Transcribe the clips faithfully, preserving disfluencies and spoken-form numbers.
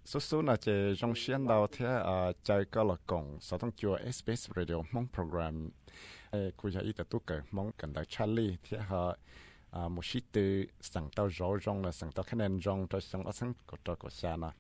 số số là chỉ trong xuyên đầu thế à chơi có là cùng sau thông chùa ét bê ét Radio mong program ê cụ thể ít tu cái mong cần đại Charlie thế họ à một sĩ từ sang tàu rõ rong là sang tàu khả năng rong cho sang ở sang có cho có xa nè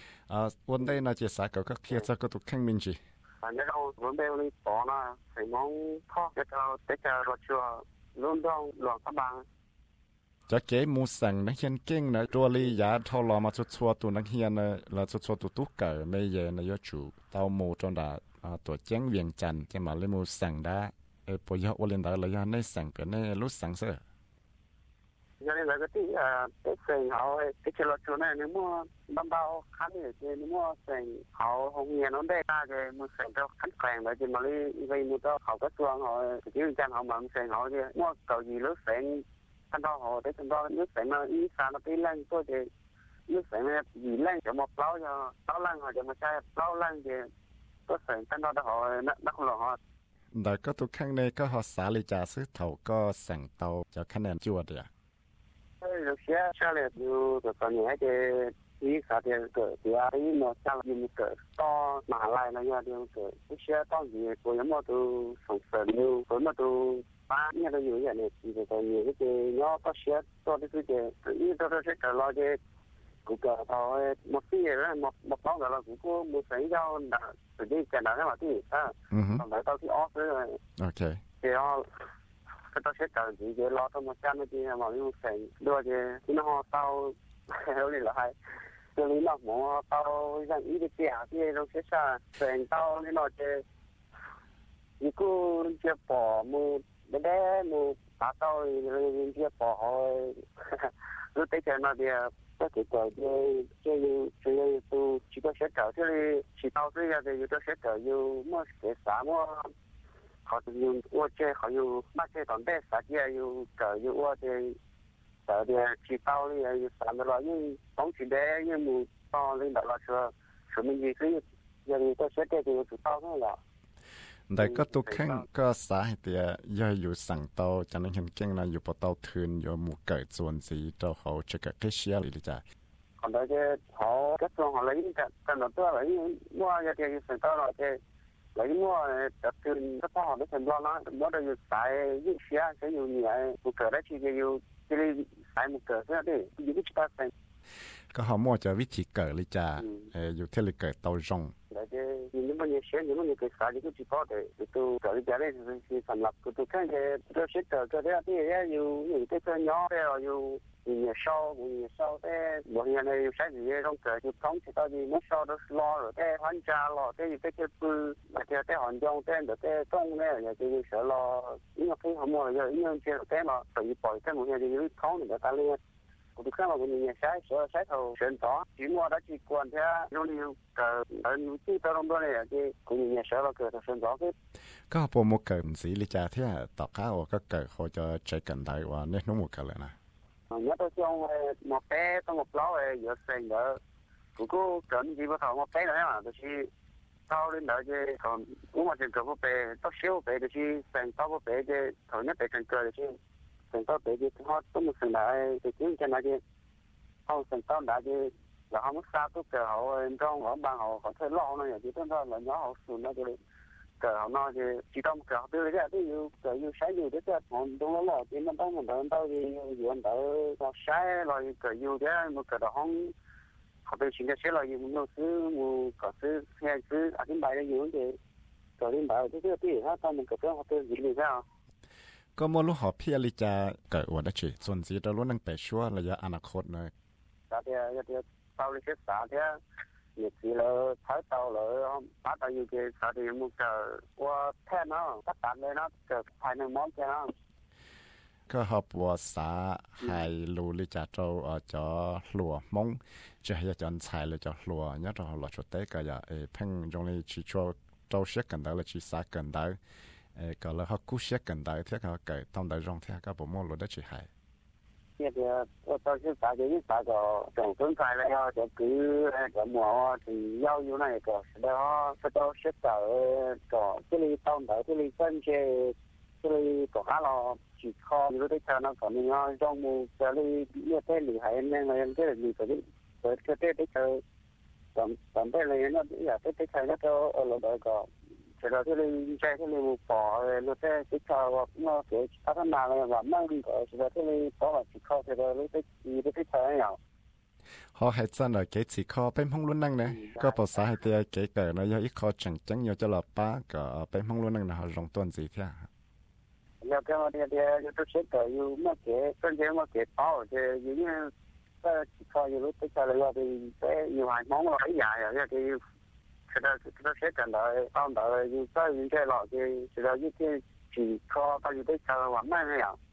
à vấn đề là chỉ sao các kia cho có tụ khang minh gì 反正我准备了包呢，谁忙他这个这个我说轮到两个班。 จะเก๋มูสังนักเรียนเก่งนะตัวลียาทอลอมาชัวชัวตัวนักเรียนนะแล้วชัวชัวตัวตุ๊กเก๋ไม่เย็นนะยอจูเต้ามูจนดาตัวเจ้งเวียงจันทร์จะมาเลยมูสังได้เออพอยอวเรียนได้เลยยาในสังเป็นในรู้สังเสือ因为那个地呃，这生蚝的，这些老猪呢，你莫难道看的这你莫生蚝红叶弄的大个，莫生到很快的，就嘛哩因为莫到好个装好，就这样好嘛，生蚝的，莫搞gì lúc生，看到好的看到lúc生嘛，一三那边冷做的，lúc生呢，一冷就莫包就包冷或者莫在包冷的，都生看到的好，那那个好。 แต่ก็ทุกครั้งในก็หอสาลิจาซื้อเถาก็สั่งเตาจะคะแนนจวดเดีย有些下来就这个年的，一啥的个，第二的么下来那个到哪来了呀？那个这些当地我要么都从神牛，什么都把年都有人的，这个有那个要到些做的这个，一到到这个了的，这个到没毕业了，没没搞个了，这个没生要那自己简单的嘛的啊， 嗯哼，来到去 office ，OK， 这样。到些搞自己老他们家那边嘛用生多的，那好到有的来，这里那么到让一个家的都是啥，生到那那些一个这保姆，那个姆达到人家保好，都在在那边。这个搞的，这有这有都几个些搞这里，七到岁呀的有的些搞有么些啥么。họ dùng ô chơi họ dùng mắt chơi còn bé sát kia dùng cờ dùng ô chơi cờ thì chỉ tao thì dùng sẵn rồi nhưng bóng chỉ để nhưng mù to lên đó là sửa sửa mình gì cứ giờ thì tôi sẽ để thì tụi tao thôi là แต่ก็ตุกแข่งก็สาเหตุย่อยอยู่สั่งเตาจากนั้นเห็นเก่งนะอยู่ปะเตาทืนอยู่หมู่เกิดส่วนสีเตาเขาจะกับเชียร์หรือจ้ะ còn đó chứ họ các trường họ lấy cái cái nó tôi lấy mua giờ thì sản tao rồi thì lấy mua tập trung các họ để thành lo nó nó đều tại những xe sẽ nhiều nhiều một cỡ đấy chỉ nhiều chỉ tại một cỡ thế đấy những cái chúng ta ก็เขามั่วจะวิธีเกิดเลยจ้ะเอออยู่ที่เลยเกิดเตาจง là cái những cái xe những cái cái xe những cái chỉ có để tôi cỡ cái đấy thì thành lập tôi thấy cái tôi sẽ cỡ cái đấy thì nhiều những cái cái nhỏ đấy rồi nhiều nhiều sau nhiều sau thế mọi người này sai gì trong cỡ thì không thì tao đi mất sau đó lo rồi thế hoàn trả lo thế cái cái bự mà cái cái hoàn trong thế được cái trong này là cái sợ lo những cái họ mua rồi những cái cái mà tự bỏ cái mọi người thì không được ta lên cũng khá là một người sai sợ sai thầu chuyện đó chỉ mua đã chỉ quan thế giống như cái anh chỉ tao trong đó này thì cũng người sợ là cái chuyện đó cái ก็พอมุกเกิดสีลิจาที่ต่อข้าวก็เกิดเขาจะใช้กันได้ว่าเนี่ยน้องมุกเกิดเลยนะ nhớ tôi trong một bé có một ló giờ sinh nữa cũng có cần gì bắt đầu một bé nữa mà tôi chỉ tao lên đợi chứ còn cũng mà trường hợp một bé tao xíu bé tôi chỉ sinh tao một bé chứ thôi nhất bé cần cười chứ sinh tao bé chứ họ có một sinh đại thì kiếm cho nó chứ không sinh tao đã chứ là không có sao tôi cờ họ trong họ ban họ họ thấy lo nó chứ tôi nói là nhỏ họ sùn nó chứ cờ họ nói chứ chỉ trong cờ họ đưa ra thì yêu cờ yêu sai yêu đấy chứ còn đúng là chỉ mình tao mình tao tao thì yêu anh tao tao sai rồi cờ yêu thế mà cờ đó không họ tự chính cái là yêu nó cứ mua cờ cứ nghe cứ à cái bài đó yêu thì cờ cái bài đó thì ha tao mình cờ cái họ tự gì đi ra ก็มรู้หอเพียลิจาเกิดวันนั้นส่วนสีเราล้วนนั่งแต่ชัวระยะอนาคตเลยแต่เดี๋ยวเดี๋ยวเตาเลยเช็ดสาเดี๋ยวnhiệt thì là thái tàu là bắt đầu như cái sao thì một cái qua thế nó tất cả đây nó cái phải nên món cho nó ก็หอบวัวสาหายรูลิจาโจเออจะหลัวมงจะให้จอนชายเลยจะหลัวเนี่ยเราหลัวชุดเต้ก็อย่าเออเพ่งตรงนี้ชีชัวโจเช็คกันได้เลยชีสากันได้เออก็เลยเขากู้เช็คกันได้เท่าเขาเกิดต้องได้รองเท่าก็ผมมองรู้ได้ชีหายเนี่ยเดี๋ยวตอนที่สาจะยิ่งสาก็ส่งสนใจแล้วจะคือจะหมัวที่ยาวอยู่ไหนก็แล้วก็จะเช็คต่อก็ที่ลีต้องต่อที่ลีเส้นเชที่ลีก็หาเราจีคออยู่ได้เท่านั้นก็มีน้อยจงมูจะลีเนี่ยเต้นหรือหายแน่เลยเต้นหรือก็ได้เปิดก็เต้นได้เจอ tầm tầm đây là nó giờ tới tới thời nó cho ở lò đợi có thì là cái này cái cái này một bỏ rồi tới cái trò nó cái phát triển nào là mang đi có thì là cái này bỏ vào chỉ có thì là tới tới tới thời nào họ hay chân là cái chỉ có bên phong luôn năng nè có bảo sao hay thì cái cái nó có ít khó chẳng chẳng nhiều cho là ba cái bên phong luôn năng là họ dùng tuần gì thế giờ cái mà thì thì tôi sẽ tới yêu mà cái con cái mà cái bảo thì những cái chỉ có yêu lúc tới thời là thì cái nhiều hàng món nó dài rồi thì cái đó cái đó sẽ cần đợi bao đợi những cái những cái lọ thì thì là những cái chỉ có bao nhiêu tới thời mà mấy này